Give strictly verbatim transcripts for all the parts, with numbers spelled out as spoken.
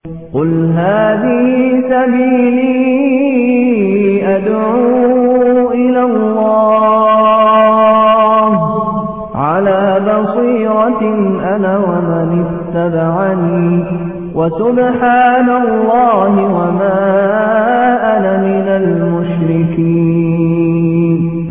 قل هذه سبيلي أدعو إلى الله على بصيرة أنا ومن اتبعني وسبحان الله وما أنا من المشركين.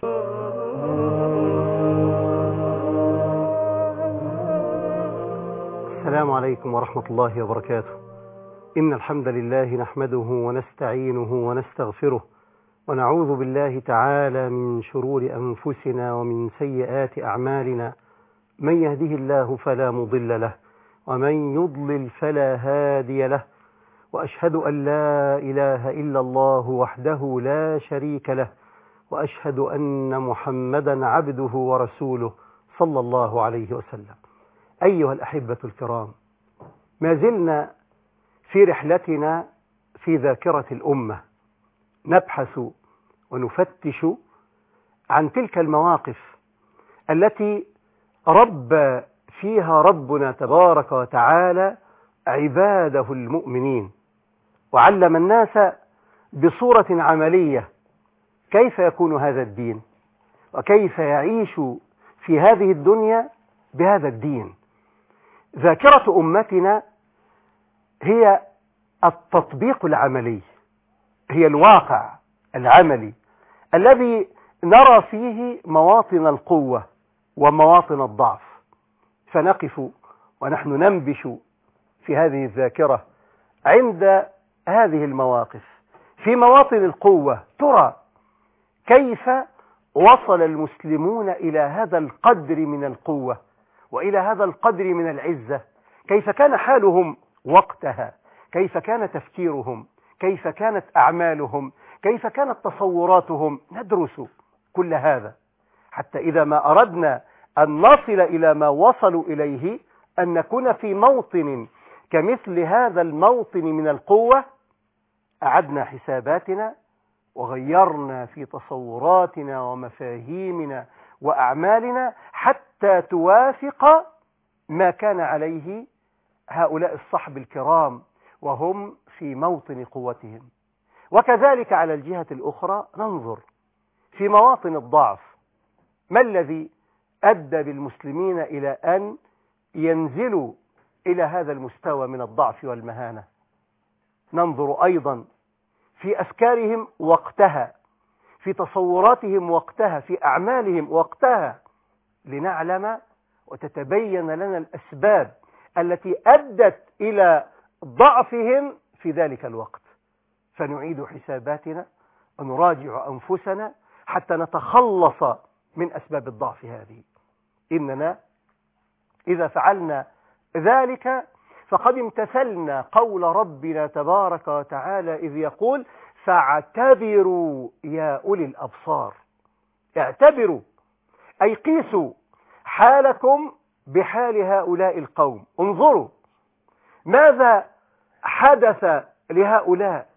السلام عليكم ورحمة الله وبركاته. إن الحمد لله نحمده ونستعينه ونستغفره ونعوذ بالله تعالى من شرور أنفسنا ومن سيئات أعمالنا. من يهده الله فلا مضل له ومن يضلل فلا هادي له، وأشهد أن لا إله إلا الله وحده لا شريك له، وأشهد أن محمدا عبده ورسوله صلى الله عليه وسلم. أيها الأحبة الكرام، ما زلنا في رحلتنا في ذاكرة الأمة، نبحث ونفتش عن تلك المواقف التي ربى فيها ربنا تبارك وتعالى عباده المؤمنين، وعلم الناس بصورة عملية كيف يكون هذا الدين، وكيف يعيش في هذه الدنيا بهذا الدين. ذاكرة أمتنا هي التطبيق العملي، هي الواقع العملي الذي نرى فيه مواطن القوة ومواطن الضعف، فنقف ونحن ننبش في هذه الذاكرة عند هذه المواقف. في مواطن القوة ترى كيف وصل المسلمون إلى هذا القدر من القوة وإلى هذا القدر من العزة، كيف كان حالهم وقتها، كيف كان تفكيرهم، كيف كانت أعمالهم، كيف كانت تصوراتهم. ندرس كل هذا حتى إذا ما أردنا أن نصل إلى ما وصلوا إليه أن نكون في موطن كمثل هذا الموطن من القوة، أعدنا حساباتنا وغيرنا في تصوراتنا ومفاهيمنا وأعمالنا حتى توافق ما كان عليه هؤلاء الصحب الكرام وهم في موطن قوتهم. وكذلك على الجهة الأخرى ننظر في مواطن الضعف، ما الذي أدى بالمسلمين إلى أن ينزلوا إلى هذا المستوى من الضعف والمهانة. ننظر أيضا في أفكارهم وقتها، في تصوراتهم وقتها، في أعمالهم وقتها، لنعلم وتتبين لنا الأسباب التي أدت إلى ضعفهم في ذلك الوقت، فنعيد حساباتنا ونراجع أنفسنا حتى نتخلص من أسباب الضعف هذه. إننا إذا فعلنا ذلك فقد امتثلنا قول ربنا تبارك وتعالى إذ يقول فاعتبروا يا أولي الأبصار. اعتبروا أي قيسوا حالكم بحال هؤلاء القوم، انظروا ماذا حدث لهؤلاء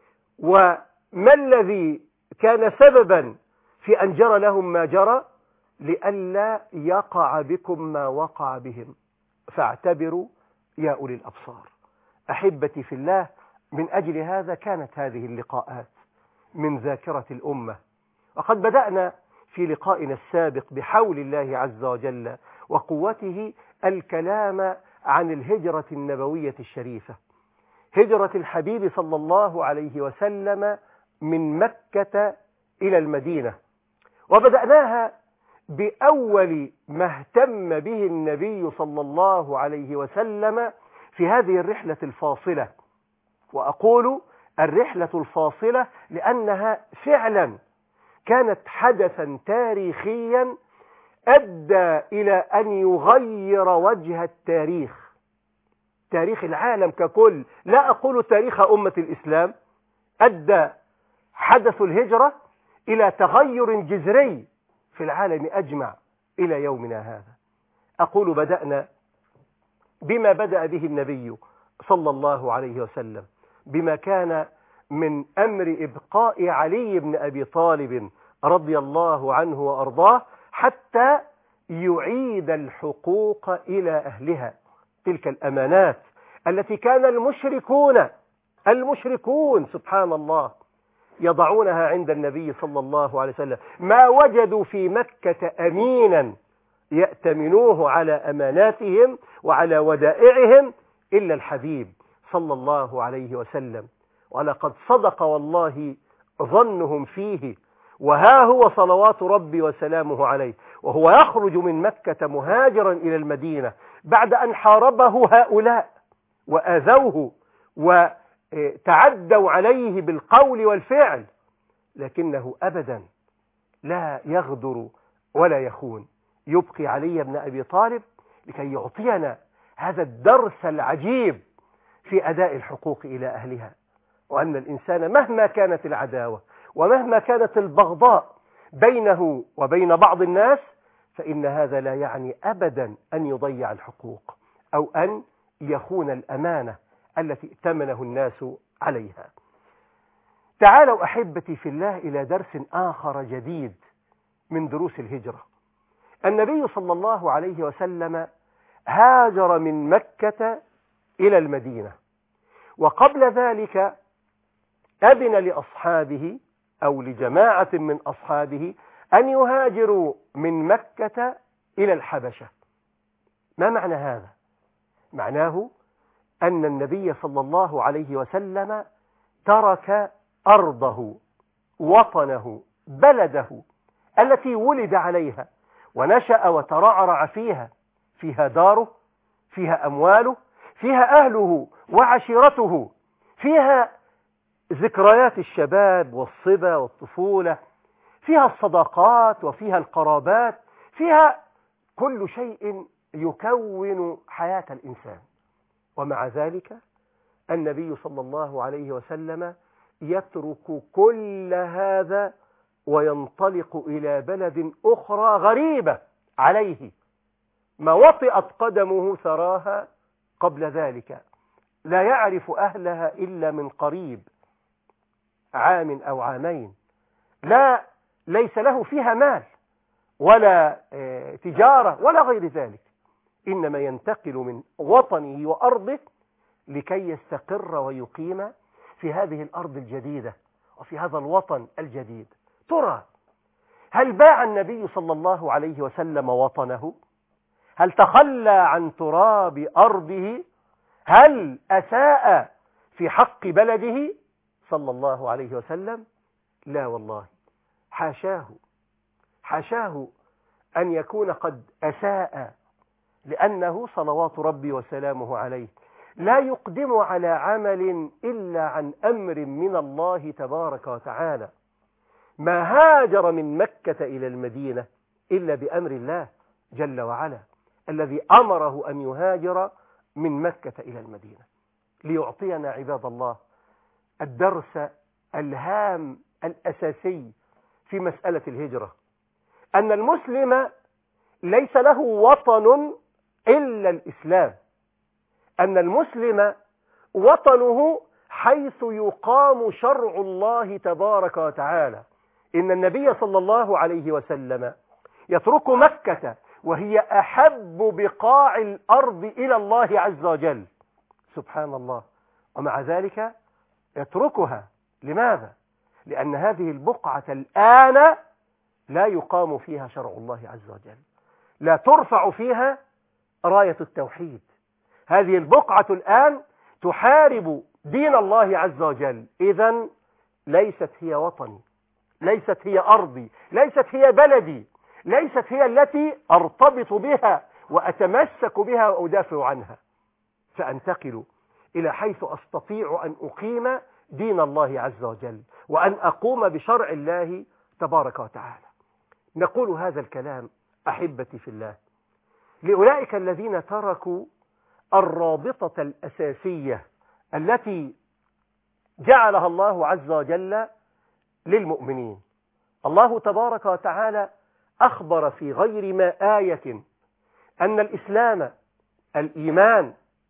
وما الذي كان سببا في أن جرى لهم ما جرى، لئلا يقع بكم ما وقع بهم. فاعتبروا يا أولي الأبصار. أحبتي في الله، من أجل هذا كانت هذه اللقاءات من ذاكرة الأمة. وقد بدأنا في لقائنا السابق بحول الله عز وجل وقوته الكلام عن الهجرة النبوية الشريفة، هجرة الحبيب صلى الله عليه وسلم من مكة إلى المدينة، وبدأناها بأول ما اهتم به النبي صلى الله عليه وسلم في هذه الرحلة الفاصلة. وأقول الرحلة الفاصلة لأنها فعلا كانت حدثا تاريخيا أدى إلى أن يغير وجه التاريخ، تاريخ العالم ككل، لا أقول تاريخ أمة الإسلام. أدى حدث الهجرة إلى تغير جذري في العالم أجمع إلى يومنا هذا. أقول بدأنا بما بدأ به النبي صلى الله عليه وسلم، بما كان من أمر إبقاء علي بن أبي طالب رضي الله عنه وأرضاه حتى يعيد الحقوق إلى أهلها، تلك الأمانات التي كان المشركون المشركون سبحان الله يضعونها عند النبي صلى الله عليه وسلم، ما وجدوا في مكة أمينا يأتمنوه على أماناتهم وعلى ودائعهم إلا الحبيب صلى الله عليه وسلم. ولقد صدق والله ظنهم فيه، وها هو صلوات ربي وسلامه عليه وهو يخرج من مكة مهاجرا إلى المدينة بعد أن حاربه هؤلاء وآذوه وتعدوا عليه بالقول والفعل، لكنه أبدا لا يغدر ولا يخون. يبقي علي بن أبي طالب لكي يعطينا هذا الدرس العجيب في أداء الحقوق إلى أهلها، وأن الإنسان مهما كانت العداوة ومهما كانت البغضاء بينه وبين بعض الناس، فإن هذا لا يعني أبدا أن يضيع الحقوق أو أن يخون الأمانة التي ائتمنه الناس عليها. تعالوا أحبتي في الله إلى درس آخر جديد من دروس الهجرة. النبي صلى الله عليه وسلم هاجر من مكة إلى المدينة، وقبل ذلك أذن لأصحابه أو لجماعة من أصحابه أن يهاجروا من مكة إلى الحبشة. ما معنى هذا؟ معناه أن النبي صلى الله عليه وسلم ترك أرضه وطنه بلده التي ولد عليها ونشأ وترعرع فيها، فيها داره، فيها أمواله، فيها أهله وعشيرته، فيها ذكريات الشباب والصبا والطفولة، فيها الصداقات وفيها القرابات، فيها كل شيء يكون حياة الإنسان. ومع ذلك النبي صلى الله عليه وسلم يترك كل هذا وينطلق إلى بلد أخرى غريبة عليه ما وطئت قدمه ثراها قبل ذلك، لا يعرف أهلها إلا من قريب، عام أو عامين، لا ليس له فيها مال ولا تجارة ولا غير ذلك، إنما ينتقل من وطنه وأرضه لكي يستقر ويقيم في هذه الأرض الجديدة وفي هذا الوطن الجديد. ترى هل باع النبي صلى الله عليه وسلم وطنه؟ هل تخلى عن تراب أرضه؟ هل أساء في حق بلده صلى الله عليه وسلم؟ لا والله، حاشاه حاشاه أن يكون قد أساء، لأنه صلوات ربي وسلامه عليه لا يقدم على عمل إلا عن أمر من الله تبارك وتعالى. ما هاجر من مكة إلى المدينة إلا بأمر الله جل وعلا الذي أمره أن يهاجر من مكة إلى المدينة، ليعطينا عباد الله الدرس الهام الأساسي في مسألة الهجرة، أن المسلم ليس له وطن إلا الإسلام، أن المسلم وطنه حيث يقام شرع الله تبارك وتعالى. إن النبي صلى الله عليه وسلم يترك مكة وهي أحب بقاع الأرض إلى الله عز وجل سبحان الله، ومع ذلك يتركها. لماذا؟ لأن هذه البقعة الآن لا يقام فيها شرع الله عز وجل، لا ترفع فيها راية التوحيد. هذه البقعة الآن تحارب دين الله عز وجل، إذن ليست هي وطني، ليست هي أرضي، ليست هي بلدي، ليست هي التي أرتبط بها وأتمسك بها وأدافع عنها. سأنتقل إلى حيث أستطيع أن أقيم دين الله عز وجل وأن أقوم بشرع الله تبارك وتعالى. نقول هذا الكلام أحبتي في الله لأولئك الذين تركوا الرابطة الأساسية التي جعلها الله عز وجل للمؤمنين. الله تبارك وتعالى أخبر في غير ما آية أن الإسلام، الإيمان،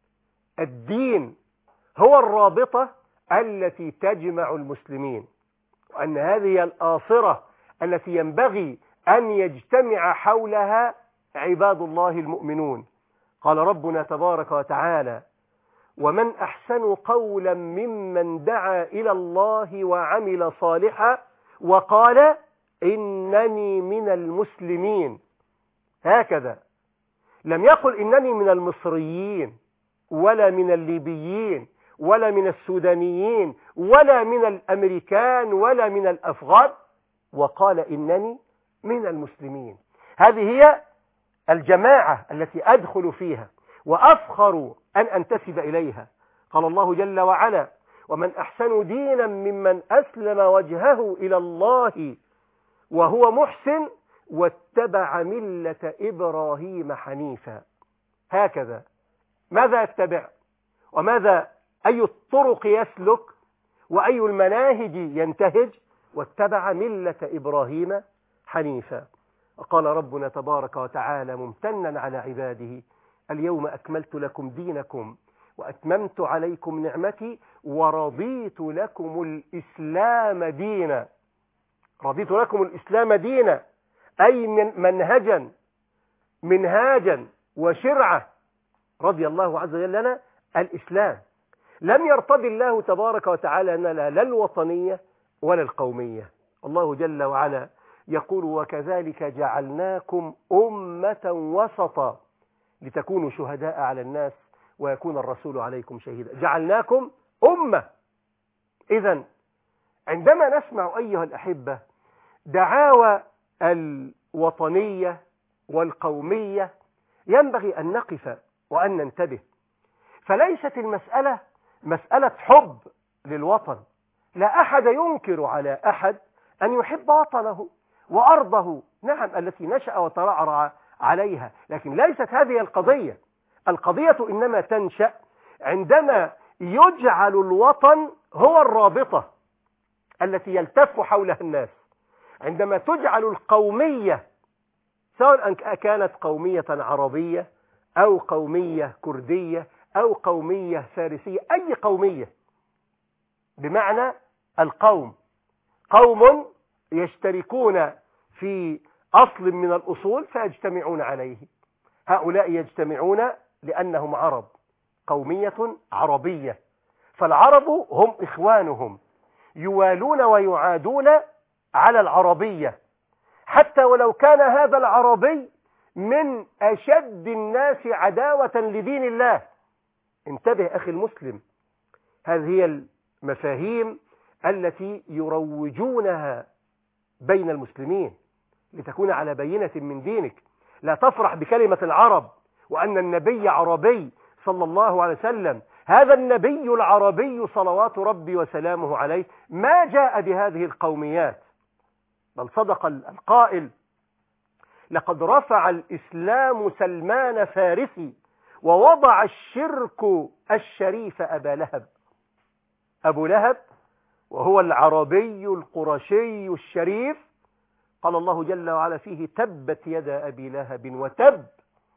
الدين هو الرابطة التي تجمع المسلمين، وأن هذه الآصرة التي ينبغي أن يجتمع حولها عباد الله المؤمنون. قال ربنا تبارك وتعالى: ومن أحسن قولا ممن دعا إلى الله وعمل صالحا وقال إنني من المسلمين. هكذا، لم يقل إنني من المصريين ولا من الليبيين ولا من السودانيين ولا من الأمريكان ولا من الأفغان، وقال إنني من المسلمين. هذه هي الجماعة التي أدخل فيها وأفخر أن أنتسب إليها. قال الله جل وعلا: ومن أحسن دينا ممن أسلم وجهه إلى الله وهو محسن واتبع ملة إبراهيم حنيفا. هكذا، ماذا يتبع وماذا أي الطرق يسلك وأي المناهج ينتهج؟ واتبع ملة إبراهيم حنيفا. وقال ربنا تبارك وتعالى ممتنا على عباده: اليوم أكملت لكم دينكم وأتممت عليكم نعمتي ورضيت لكم الإسلام دينا. رضيت لكم الإسلام دينا أي من منهجا منهاجا وشرعة. رضي الله عز وجل لنا الإسلام. لم يرتضي الله تبارك وتعالى لنا لا الوطنية ولا القومية. الله جل وعلا يقول: وكذلك جعلناكم أمة وسطا لتكونوا شهداء على الناس ويكون الرسول عليكم شهيدا. جعلناكم أمة. إذن عندما نسمع أيها الأحبة دعاوى الوطنية والقومية ينبغي أن نقف وأن ننتبه. فليست المسألة مسألة حب للوطن. لا أحد ينكر على أحد أن يحب وطنه وأرضه، نعم، التي نشأ وترعرع عليها، لكن ليست هذه القضية. القضية إنما تنشأ عندما يجعل الوطن هو الرابطة التي يلتف حولها الناس، عندما تجعل القومية، سواء كانت قومية عربية أو قومية كردية أو قومية فارسية، أي قومية، بمعنى القوم، قوم يشتركون في أصل من الأصول فيجتمعون عليه. هؤلاء يجتمعون لأنهم عرب، قومية عربية، فالعرب هم إخوانهم يوالون ويعادون على العربية، حتى ولو كان هذا العربي من أشد الناس عداوة لدين الله. انتبه أخي المسلم، هذه هي المفاهيم التي يروجونها بين المسلمين لتكون على بينة من دينك. لا تفرح بكلمة العرب وأن النبي عربي صلى الله عليه وسلم. هذا النبي العربي صلوات ربي وسلامه عليه ما جاء بهذه القوميات، بل صدق القائل: لقد رفع الإسلام سلمان فارسي ووضع الشرك الشريف أبا لهب. أبو لهب وهو العربي القرشي الشريف، قال الله جل وعلا فيه: تبت يدا أبي لهب وتب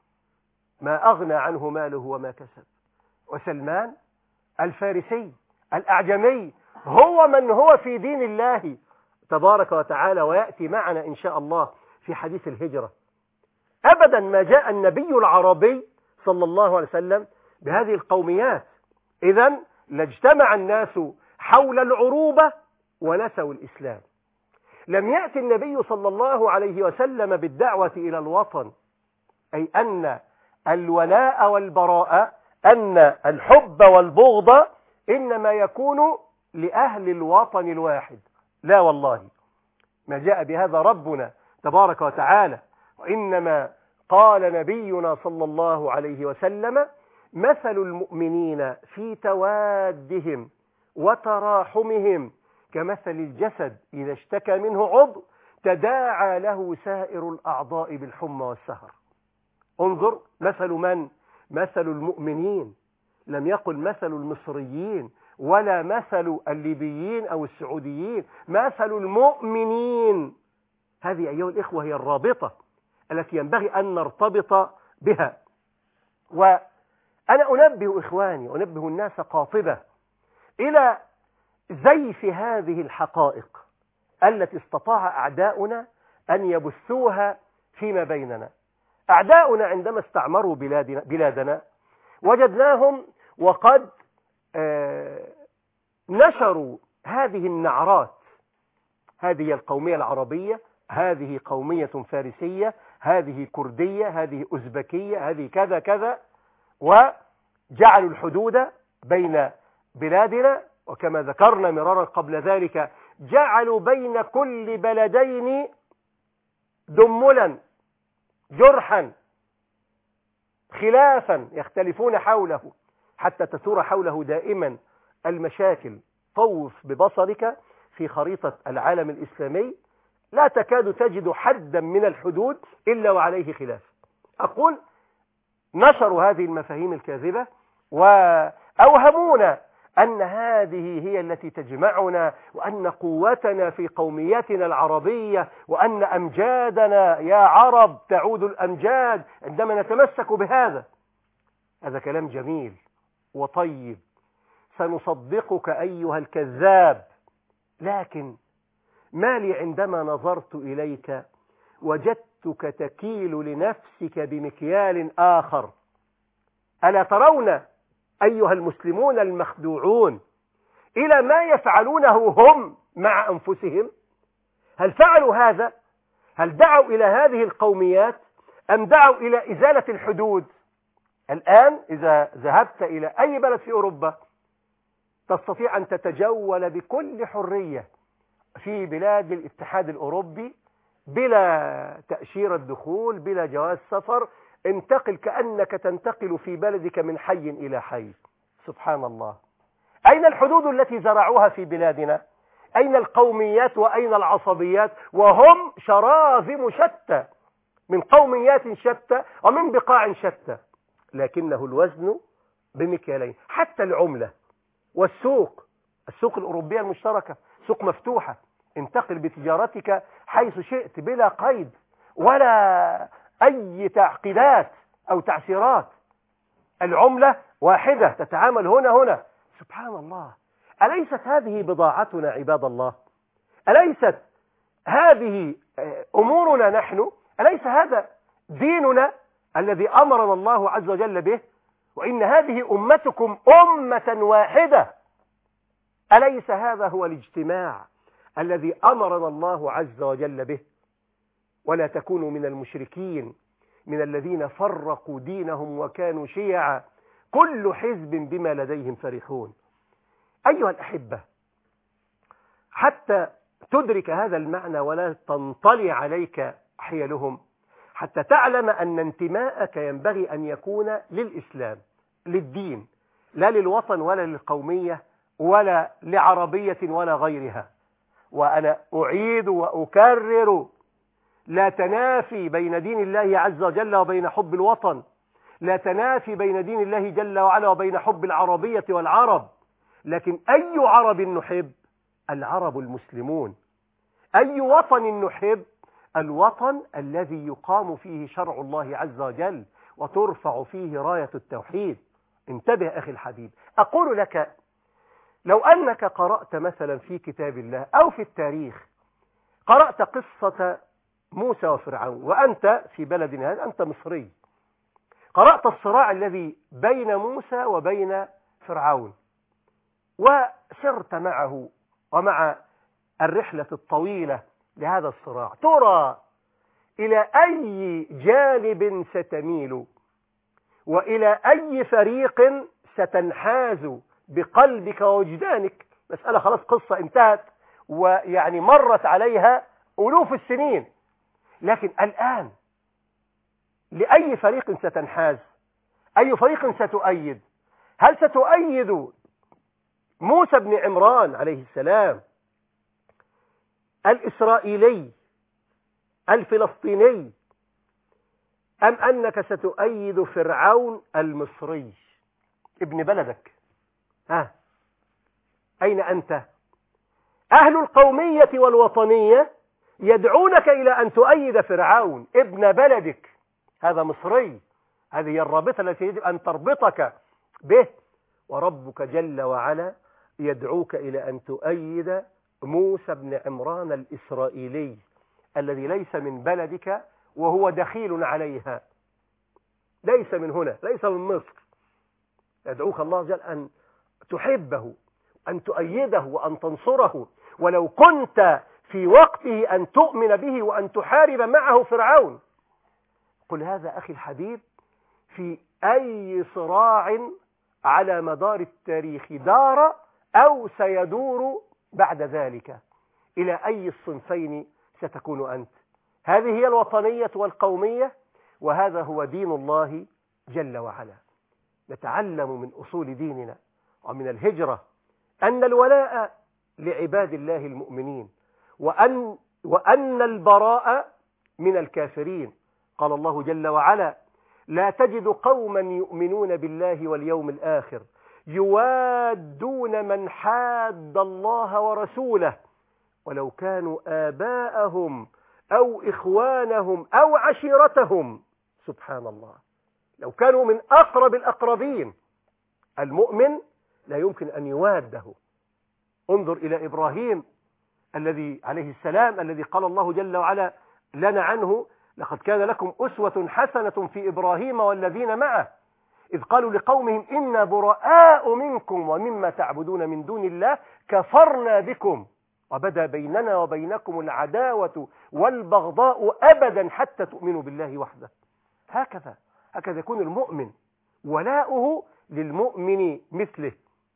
ما أغنى عنه ماله وما كسب. وسلمان الفارسي الأعجمي هو من هو في دين الله تبارك وتعالى، ويأتي معنا إن شاء الله في حديث الهجرة. أبدا ما جاء النبي العربي صلى الله عليه وسلم بهذه القوميات. إذن لاجتمع الناس حول العروبة ونسوا الإسلام. لم يأتي النبي صلى الله عليه وسلم بالدعوة إلى الوطن، أي أن الولاء والبراء، أن الحب والبغض إنما يكون لأهل الوطن الواحد. لا والله، ما جاء بهذا ربنا تبارك وتعالى. وإنما قال نبينا صلى الله عليه وسلم: مثل المؤمنين في توادهم وتراحمهم كمثل الجسد إذا اشتكى منه عضو تداعى له سائر الأعضاء بالحمى والسهر. انظر، مثل من؟ مثل المؤمنين. لم يقل مثل المصريين ولا مثل الليبيين أو السعوديين، مثل المؤمنين. هذه أيها الإخوة هي الرابطة التي ينبغي أن نرتبط بها. وأنا أنبه إخواني، أنبه الناس قاطبة إلى زيف هذه الحقائق التي استطاع أعداؤنا أن يبثوها فيما بيننا. أعداؤنا عندما استعمروا بلادنا, بلادنا وجدناهم وقد آه نشروا هذه النعرات. هذه القومية العربية، هذه قومية فارسية، هذه كردية، هذه أزبكية، هذه كذا كذا، وجعلوا الحدود بين بلادنا. وكما ذكرنا مرارا قبل ذلك جعلوا بين كل بلدين دملا جرحا خلافا يختلفون حوله، حتى تثور حوله دائما المشاكل. طوف ببصرك في خريطة العالم الإسلامي لا تكاد تجد حدا من الحدود إلا وعليه خلاف. أقول نشروا هذه المفاهيم الكاذبة وأوهمونا أن هذه هي التي تجمعنا، وأن قوتنا في قوميتنا العربية، وأن أمجادنا يا عرب تعود الأمجاد عندما نتمسك بهذا. هذا كلام جميل وطيب، سنصدقك أيها الكذاب، لكن ما لي عندما نظرت إليك وجدتك تكيل لنفسك بمكيال آخر. ألا ترون أيها المسلمون المخدوعون إلى ما يفعلونه هم مع أنفسهم؟ هل فعلوا هذا؟ هل دعوا إلى هذه القوميات أم دعوا إلى إزالة الحدود؟ الآن إذا ذهبت إلى أي بلد في أوروبا تستطيع أن تتجول بكل حرية في بلاد الاتحاد الأوروبي بلا تأشيرة دخول، بلا جواز سفر. انتقل كأنك تنتقل في بلدك من حي إلى حي. سبحان الله. أين الحدود التي زرعوها في بلادنا؟ أين القوميات وأين العصبيات؟ وهم شراذم شتى من قوميات شتى ومن بقاع شتى، لكنه الوزن بمكيالين. حتى العملة والسوق، السوق الأوروبية المشتركة سوق مفتوحة، انتقل بتجارتك حيث شئت بلا قيد ولا أي تعقيدات أو تعسيرات. العملة واحدة تتعامل هنا هنا. سبحان الله. أليست هذه بضاعتنا عباد الله؟ أليست هذه أمورنا نحن؟ أليس هذا ديننا الذي أمرنا الله عز وجل به؟ وإن هذه أمتكم أمة واحدة. أليس هذا هو الاجتماع الذي أمرنا الله عز وجل به؟ ولا تكونوا من المشركين من الذين فرقوا دينهم وكانوا شيعا كل حزب بما لديهم فرحون. أيها الأحبة، حتى تدرك هذا المعنى ولا تنطلي عليك حيلهم، حتى تعلم أن انتماءك ينبغي أن يكون للإسلام، للدين، لا للوطن ولا للقومية ولا لعربية ولا غيرها. وأنا أعيد وأكرر، لا تنافي بين دين الله عز وجل وبين حب الوطن، لا تنافي بين دين الله جل وعلا وبين حب العربية والعرب. لكن أي عرب نحب؟ العرب المسلمون. أي وطن نحب؟ الوطن الذي يقام فيه شرع الله عز وجل وترفع فيه راية التوحيد. انتبه أخي الحبيب، أقول لك لو أنك قرأت مثلا في كتاب الله أو في التاريخ، قرأت قصة موسى وفرعون وأنت في بلد هذا، أنت مصري، قرأت الصراع الذي بين موسى وبين فرعون وسرت معه ومع الرحلة الطويلة لهذا الصراع، ترى إلى أي جانب ستميل وإلى أي فريق ستنحاز بقلبك ووجدانك؟ مسألة خلاص، قصة انتهت ويعني مرت عليها ألوف السنين. لكن الآن لأي فريق ستنحاز؟ أي فريق ستؤيد؟ هل ستؤيد موسى بن عمران عليه السلام الإسرائيلي الفلسطيني، أم أنك ستؤيد فرعون المصري ابن بلدك؟ ها، أين أنت؟ أهل القومية والوطنية يدعونك إلى أن تؤيد فرعون ابن بلدك، هذا مصري. هذه هي الرابطة التي يجب أن تربطك به. وربك جل وعلا يدعوك إلى أن تؤيد موسى بن عمران الإسرائيلي الذي ليس من بلدك وهو دخيل عليها، ليس من هنا، ليس من مصر، يدعوك الله عز وجل أن تحبه، أن تؤيده، وأن تنصره، ولو كنت في وقته أن تؤمن به وأن تحارب معه فرعون. قل هذا أخي الحبيب في أي صراع على مدار التاريخ دار أو سيدور بعد ذلك، إلى أي الصنفين ستكون أنت؟ هذه هي الوطنية والقومية، وهذا هو دين الله جل وعلا. نتعلم من أصول ديننا ومن الهجرة أن الولاء لعباد الله المؤمنين، وأن, وأن البراء من الكافرين. قال الله جل وعلا: لا تجد قوما يؤمنون بالله واليوم الآخر يوادون من حاد الله ورسوله ولو كانوا آباءهم أو إخوانهم أو عشيرتهم. سبحان الله، لو كانوا من أقرب الأقربين. المؤمن لا يمكن أن يواده. انظر إلى إبراهيم الذي عليه السلام، الذي قال الله جل وعلا لنا عنه: لقد كان لكم أسوة حسنة في إبراهيم والذين معه إذ قالوا لقومهم إنا براء منكم ومما تعبدون من دون الله كفرنا بكم وبدا بيننا وبينكم العداوة والبغضاء أبدا حتى تؤمنوا بالله وحده. هكذا هكذا يكون المؤمن، ولاؤه للمؤمن مثله،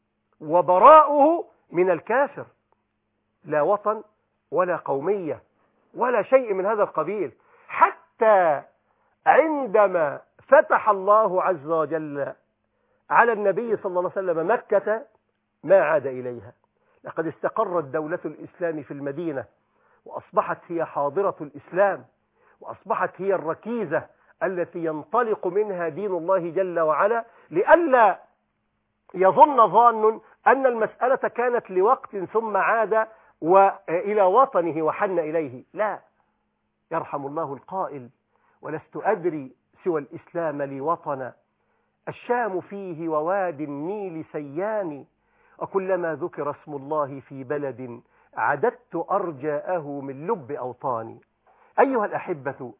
وبراؤه من الكافر. لا وطن ولا قومية ولا شيء من هذا القبيل. حتى عندما فتح الله عز وجل على النبي صلى الله عليه وسلم مكة ما عاد إليها. لقد استقرت دولة الإسلام في المدينة، وأصبحت هي حاضرة الإسلام، وأصبحت هي الركيزة التي ينطلق منها دين الله جل وعلا، لئلا يظن ظان أن المسألة كانت لوقت ثم عاد وإلى وطنه وحن إليه. لا، يرحم الله القائل: ولست أدري سوى الإسلام لي وطنا الشام فيه وواد النيل سيان وكلما ذكر اسم الله في بلد عددت أرجاءه من لب أوطاني. أيها الأحبة،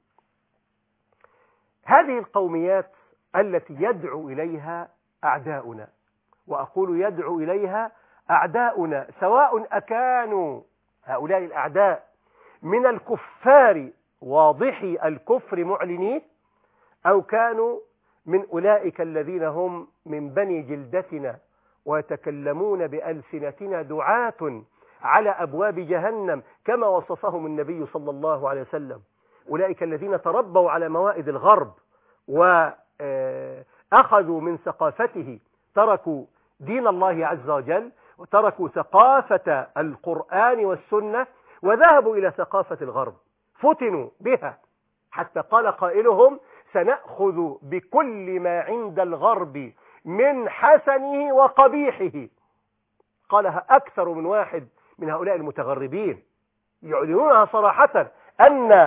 هذه القوميات التي يدعو إليها أعداؤنا، وأقول يدعو إليها أعداؤنا، سواء أكانوا هؤلاء الأعداء من الكفار واضحي الكفر معلنين، أو كانوا من أولئك الذين هم من بني جلدتنا ويتكلمون بألسنتنا دعاة على أبواب جهنم كما وصفهم النبي صلى الله عليه وسلم. أولئك الذين تربوا على موائد الغرب وأخذوا من ثقافته، تركوا دين الله عز وجل وتركوا ثقافة القرآن والسنة وذهبوا إلى ثقافة الغرب، فتنوا بها حتى قال قائلهم: سنأخذ بكل ما عند الغرب من حسنه وقبيحه. قالها أكثر من واحد من هؤلاء المتغربين، يعلنونها صراحة أن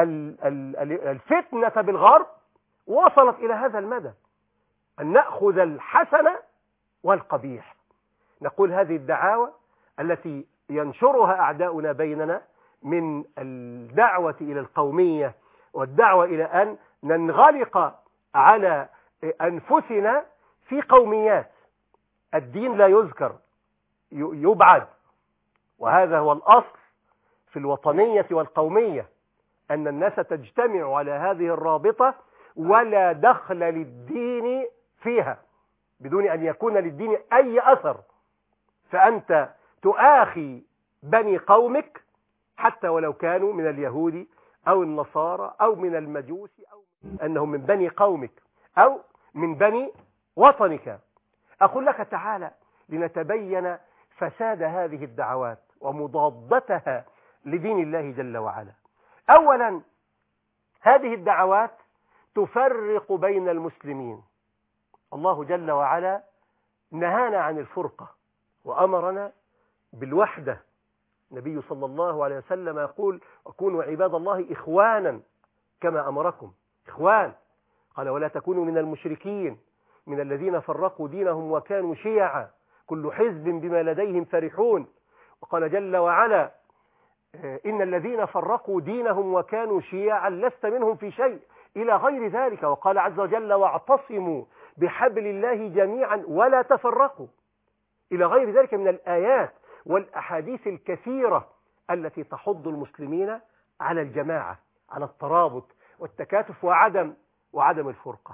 الفتنة بالغرب وصلت إلى هذا المدى، أن نأخذ الحسن والقبيح. نقول هذه الدعاوى التي ينشرها أعداؤنا بيننا من الدعوة إلى القومية والدعوة إلى أن ننغلق على أنفسنا في قوميات. الدين لا يذكر، يبعد. وهذا هو الأصل في الوطنية والقومية، أن الناس تجتمع على هذه الرابطة ولا دخل للدين فيها بدون أن يكون للدين أي أثر. فأنت تؤاخي بني قومك حتى ولو كانوا من اليهود أو النصارى أو من المجوس أو أنهم من بني قومك أو من بني وطنك. أقول لك تعالى لنتبين فساد هذه الدعوات ومضادتها لدين الله جل وعلا. أولا، هذه الدعوات تفرق بين المسلمين. الله جل وعلا نهانا عن الفرقة وأمرنا بالوحدة. النبي صلى الله عليه وسلم يقول: وكونوا عباد الله إخوانا كما أمركم. إخوان، قال: ولا تكونوا من المشركين من الذين فرقوا دينهم وكانوا شيعا كل حزب بما لديهم فرحون. وقال جل وعلا: إن الذين فرقوا دينهم وكانوا شيعا لست منهم في شيء إلى غير ذلك. وقال عز وجل: واعتصموا بحبل الله جميعا ولا تفرقوا، إلى غير ذلك من الآيات والأحاديث الكثيرة التي تحض المسلمين على الجماعة، على الترابط والتكاتف وعدم وعدم الفرقة.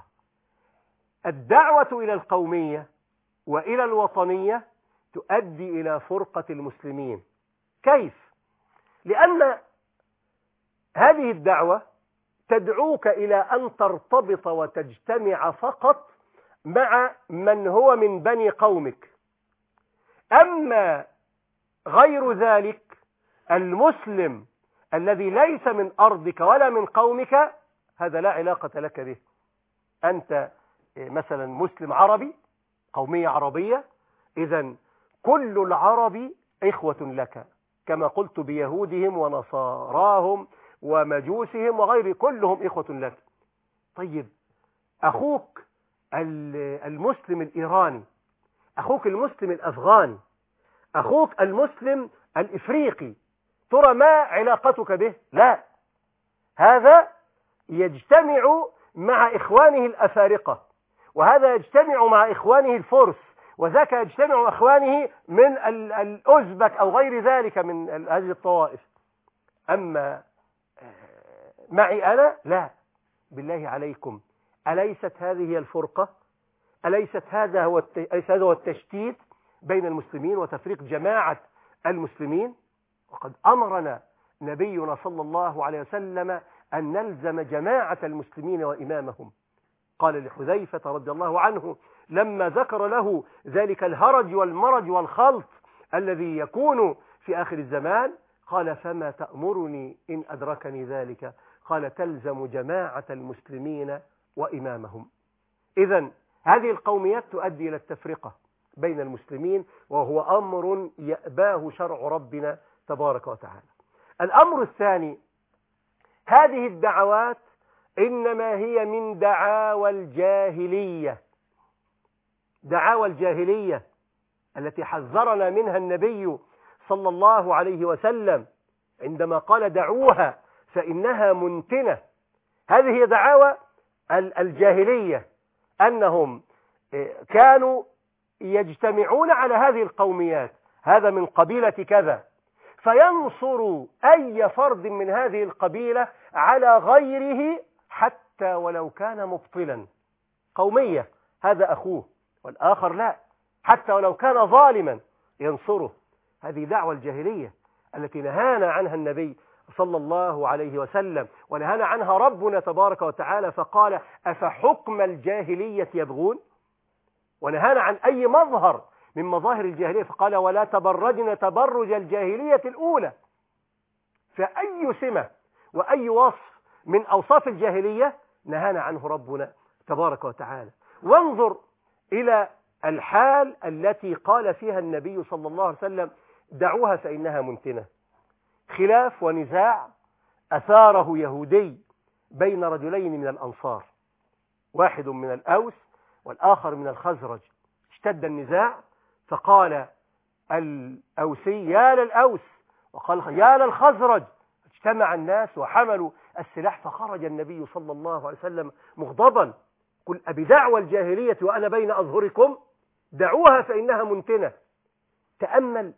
الدعوة إلى القومية وإلى الوطنية تؤدي إلى فرقة المسلمين. كيف؟ لأن هذه الدعوة تدعوك إلى أن ترتبط وتجتمع فقط مع من هو من بني قومك. أما غير ذلك المسلم الذي ليس من أرضك ولا من قومك هذا لا علاقة لك به. أنت مثلا مسلم عربي، قومية عربية، إذن كل العرب إخوة لك، كما قلت بيهودهم ونصاراهم ومجوسهم وغير، كلهم إخوة لك. طيب أخوك المسلم الإيراني، أخوك المسلم الأفغاني، أخوك المسلم الإفريقي، ترى ما علاقتك به؟ لا، هذا يجتمع مع إخوانه الأفارقة، وهذا يجتمع مع إخوانه الفرس، وذاك يجتمع مع إخوانه من الأزبك أو غير ذلك من هذه الطوائف. أما معي أنا لا، بالله عليكم، أليست هذه هي الفرقة؟ أليست هذا هو هذا هو التشتيت بين المسلمين وتفريق جماعة المسلمين؟ وقد أمرنا نبينا صلى الله عليه وسلم أن نلزم جماعة المسلمين وإمامهم. قال لحذيفة رضي الله عنه لما ذكر له ذلك الهرج والمرج والخلط الذي يكون في آخر الزمان، قال فما تأمرني إن أدركني ذلك؟ قال تلزم جماعة المسلمين وإمامهم. إذن هذه القوميات تؤدي إلى التفرقة بين المسلمين، وهو أمر يأباه شرع ربنا تبارك وتعالى. الأمر الثاني، هذه الدعوات إنما هي من دعاوى الجاهلية، دعاوى الجاهلية التي حذرنا منها النبي صلى الله عليه وسلم عندما قال دعوها فإنها منتنة. هذه هي دعاوى الجاهلية، أنهم كانوا يجتمعون على هذه القوميات، هذا من قبيلة كذا، فينصر أي فرد من هذه القبيلة على غيره حتى ولو كان مبطلا. قومية، هذا أخوه والآخر لا، حتى ولو كان ظالما ينصره. هذه دعوة الجاهلية التي نهانا عنها النبي صلى الله عليه وسلم، ونهانا عنها ربنا تبارك وتعالى فقال أفحكم الجاهلية يبغون، ونهانا عن أي مظهر من مظاهر الجاهلية فقال ولا تبرجن تبرج الجاهلية الأولى. فأي سمة وأي وصف من أوصاف الجاهلية نهانا عنه ربنا تبارك وتعالى. وانظر إلى الحال التي قال فيها النبي صلى الله عليه وسلم دعوها فإنها منتنة. خلاف ونزاع أثاره يهودي بين رجلين من الأنصار، واحد من الأوس والآخر من الخزرج. اشتد النزاع فقال الأوسي يا للأوس وقال يا للخزرج. اجتمع الناس وحملوا السلاح، فخرج النبي صلى الله عليه وسلم مغضبا قل أبدعوى الجاهلية وأنا بين أظهركم دعوها فإنها منتنة. تأمل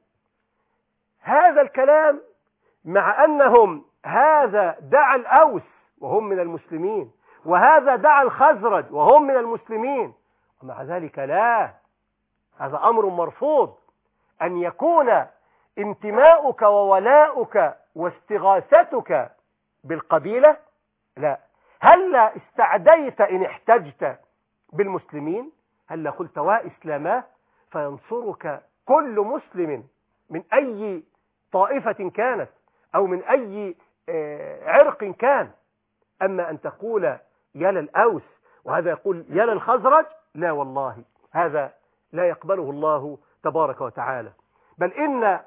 هذا الكلام، مع أنهم هذا دعا الأوس وهم من المسلمين، وهذا دعا الخزرج وهم من المسلمين، ومع ذلك لا، هذا أمر مرفوض. أن يكون انتماؤك وولاؤك واستغاثتك بالقبيلة، لا. هلا استعديت إن احتجت بالمسلمين؟ هلا قلت وإسلاما فينصرك كل مسلم من أي طائفة كانت أو من أي عرق كان. أما أن تقول يا للأوس وهذا يقول يا للخزرج، لا والله، هذا لا يقبله الله تبارك وتعالى. بل إن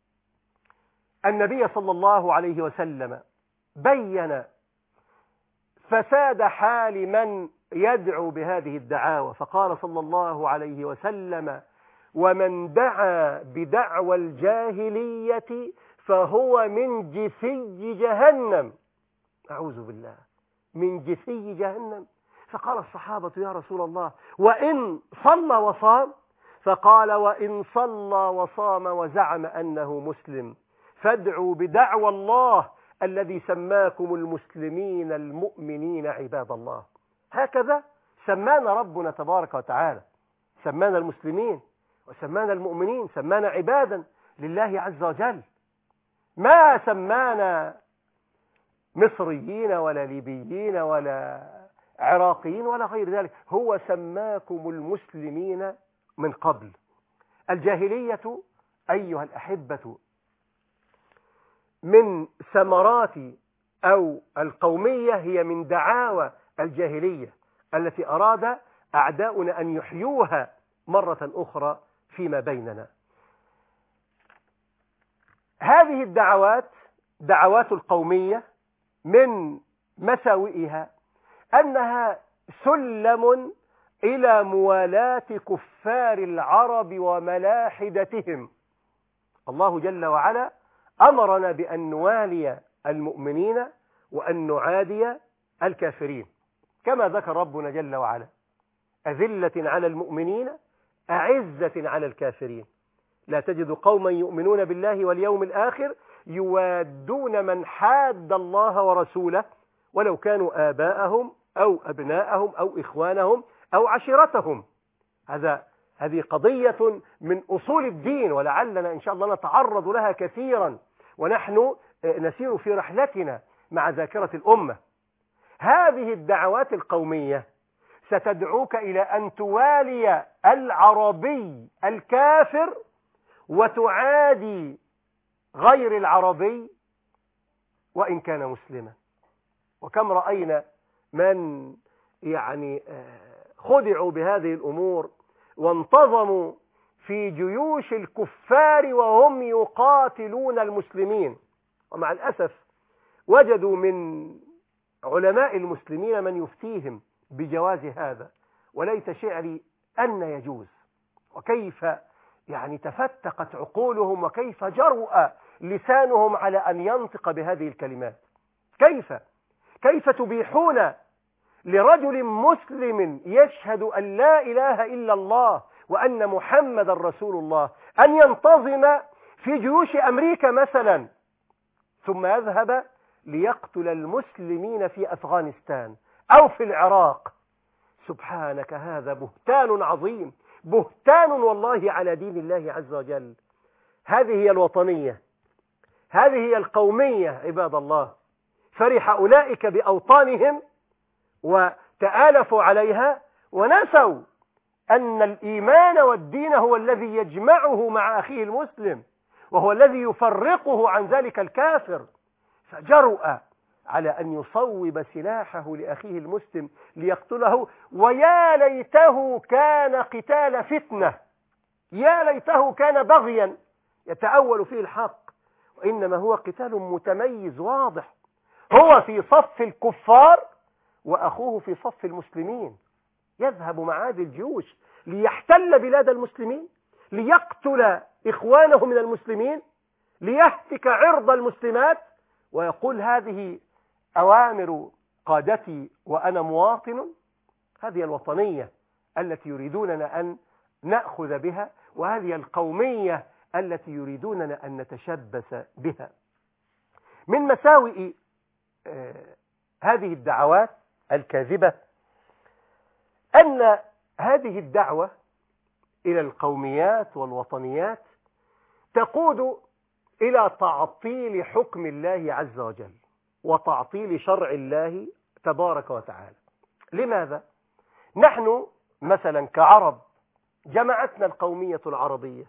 النبي صلى الله عليه وسلم بين فساد حال من يدعو بهذه الدعاوى، فقال صلى الله عليه وسلم ومن دعا بدعوى الجاهلية فهو من جثي جهنم. أعوذ بالله، من جثي جهنم. فقال الصحابة يا رسول الله وإن صلى وصام؟ فقال وإن صلى وصام وزعم أنه مسلم فادعوا بدعوى الله الذي سماكم المسلمين المؤمنين عباد الله. هكذا سمانا ربنا تبارك وتعالى، سمانا المسلمين وسمانا المؤمنين، سمانا عبادا لله عز وجل. ما سمانا مصريين ولا ليبيين ولا عراقيين ولا غير ذلك، هو سماكم المسلمين من قبل. الجاهلية أيها الأحبة من ثمرات أو القومية هي من دعاوى الجاهلية التي أراد أعداؤنا أن يحيوها مرة أخرى فيما بيننا. هذه الدعوات دعوات القومية من مساوئها أنها سلم إلى موالاة كفار العرب وملاحدتهم. الله جل وعلا أمرنا بأن نوالي المؤمنين وأن نعادي الكافرين، كما ذكر ربنا جل وعلا أذلة على المؤمنين أعزة على الكافرين لا تجد قوما يؤمنون بالله واليوم الآخر يوادون من حاد الله ورسوله ولو كانوا آباءهم أو أبناءهم أو إخوانهم أو عشيرتهم. هذا هذه قضية من أصول الدين، ولعلنا إن شاء الله نتعرض لها كثيرا ونحن نسير في رحلتنا مع ذاكرة الأمة. هذه الدعوات القومية ستدعوك إلى أن توالي العربي الكافر وتعادي غير العربي وإن كان مسلما. وكم رأينا من يعني خدعوا بهذه الأمور وانتظموا في جيوش الكفار وهم يقاتلون المسلمين، ومع الأسف وجدوا من علماء المسلمين من يفتيهم بجواز هذا، وليت شعري أن يجوز، وكيف يعني تفتقت عقولهم وكيف جرؤ لسانهم على أن ينطق بهذه الكلمات. كيف كيف تبيحون لرجل مسلم يشهد أن لا إله إلا الله وأن محمد رسول الله أن ينتظم في جيوش أمريكا مثلا ثم يذهب ليقتل المسلمين في أفغانستان أو في العراق؟ سبحانك، هذا بهتان عظيم، بهتان والله على دين الله عز وجل. هذه هي الوطنية، هذه هي القومية عباد الله. فرح أولئك بأوطانهم وتآلفوا عليها ونسوا أن الإيمان والدين هو الذي يجمعه مع أخيه المسلم وهو الذي يفرقه عن ذلك الكافر، فجرؤ على أن يصوب سلاحه لأخيه المسلم ليقتله. ويا ليته كان قتال فتنة، يا ليته كان بغيا يتأول فيه الحق، وإنما هو قتال متميز واضح، هو في صف الكفار وأخوه في صف المسلمين. يذهب مع هذه الجيوش ليحتل بلاد المسلمين، ليقتل إخوانه من المسلمين، ليهتك عرض المسلمات، ويقول هذه أوامر قادتي وأنا مواطن. هذه الوطنية التي يريدوننا أن نأخذ بها، وهذه القومية التي يريدوننا أن نتشبث بها. من مساوئ آه هذه الدعوات الكاذبة أن هذه الدعوة إلى القوميات والوطنيات تقود إلى تعطيل حكم الله عز وجل وتعطيل شرع الله تبارك وتعالى. لماذا؟ نحن مثلا كعرب جمعتنا القومية العربية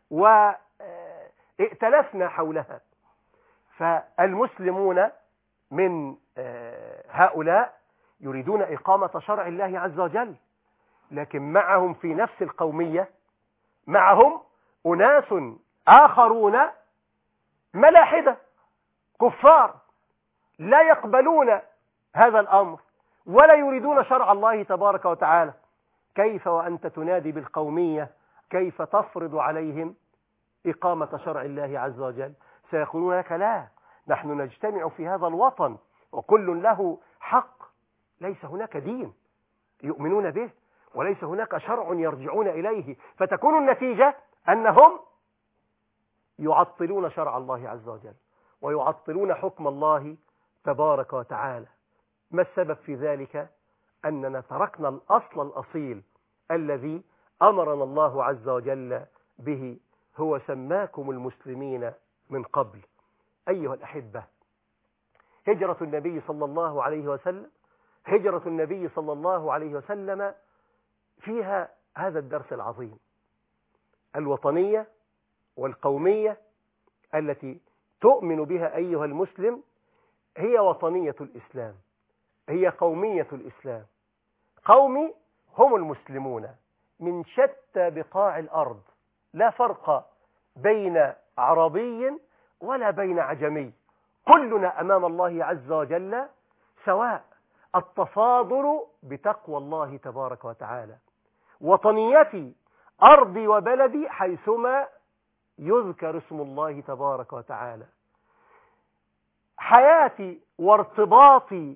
وائتلفنا حولها، فالمسلمون من هؤلاء يريدون إقامة شرع الله عز وجل، لكن معهم في نفس القومية معهم أناس آخرون ملاحدة كفار لا يقبلون هذا الأمر ولا يريدون شرع الله تبارك وتعالى. كيف وأنت تنادي بالقومية كيف تفرض عليهم إقامة شرع الله عز وجل؟ سيقولون لك لا، نحن نجتمع في هذا الوطن وكل له حق، ليس هناك دين، يؤمنون به وليس هناك شرع يرجعون إليه، فتكون النتيجة أنهم يعطلون شرع الله عز وجل ويعطلون حكم الله تبارك وتعالى. ما السبب في ذلك؟ أننا تركنا الأصل الأصيل الذي أمرنا الله عز وجل به، هو سماكم المسلمين من قبل. أيها الأحبة، هجرة النبي صلى الله عليه وسلم هجرة النبي صلى الله عليه وسلم فيها هذا الدرس العظيم: الوطنية والقومية التي تؤمن بها أيها المسلم هي وطنية الإسلام، هي قومية الإسلام. قومي هم المسلمون من شتى بقاع الأرض، لا فرق بين عربي ولا بين عجمي، كلنا أمام الله عز وجل سواء، التفاضل بتقوى الله تبارك وتعالى. وطنيتي أرضي وبلدي حيثما يذكر اسم الله تبارك وتعالى. حياتي وارتباطي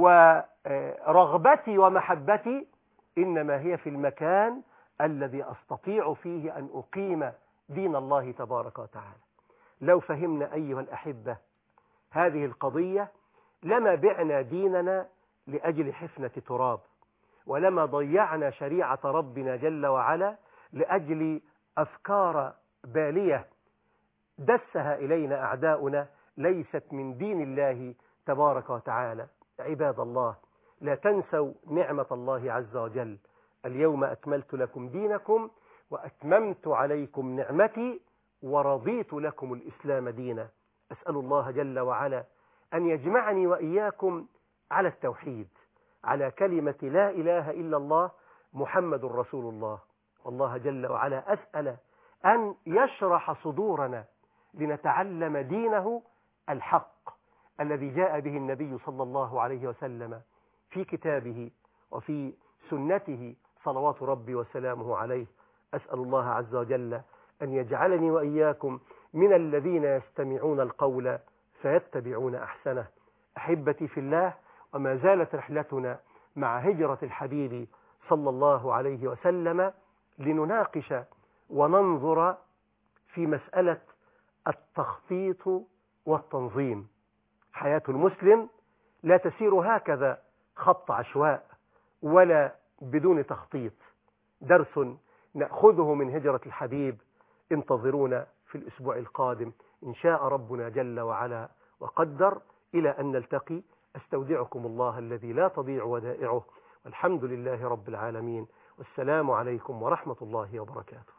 ورغبتي ومحبتي إنما هي في المكان الذي أستطيع فيه أن أقيم دين الله تبارك وتعالى. لو فهمنا أيها الأحبة هذه القضية لما بعنا ديننا لأجل حفنة تراب، ولما ضيعنا شريعة ربنا جل وعلا لأجل أفكار بالية دسها إلينا أعداؤنا ليست من دين الله تبارك وتعالى. عباد الله، لا تنسوا نعمة الله عز وجل: اليوم أكملت لكم دينكم وأتممت عليكم نعمتي ورضيت لكم الإسلام دينا. أسأل الله جل وعلا أن يجمعني وإياكم على التوحيد، على كلمة لا إله إلا الله محمد رسول الله. والله جل وعلا أسأل أن يشرح صدورنا لنتعلم دينه الحق الذي جاء به النبي صلى الله عليه وسلم في كتابه وفي سنته صلوات ربي وسلامه عليه. أسأل الله عز وجل أن يجعلني وإياكم من الذين يستمعون القول فيتبعون أحسنه. أحبتي في الله، وما زالت رحلتنا مع هجرة الحبيب صلى الله عليه وسلم لنناقش وننظر في مسألة التخطيط والتنظيم. حياة المسلم لا تسير هكذا خط عشواء ولا بدون تخطيط. درس نأخذه من هجرة الحبيب. انتظرونا في الأسبوع القادم إن شاء ربنا جل وعلا وقدر. إلى أن نلتقي أستودعكم الله الذي لا تضيع ودائعه، والحمد لله رب العالمين، والسلام عليكم ورحمة الله وبركاته.